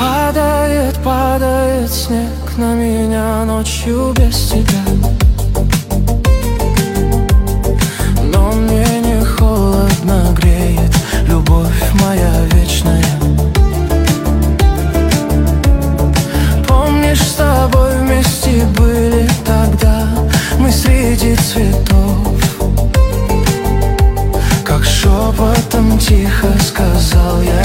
Падает, падает снег на меня ночью без тебя. Но мне не холодно, греет любовь моя вечная. Помнишь, с тобой вместе были тогда мы среди цветов? Как шепотом тихо сказал я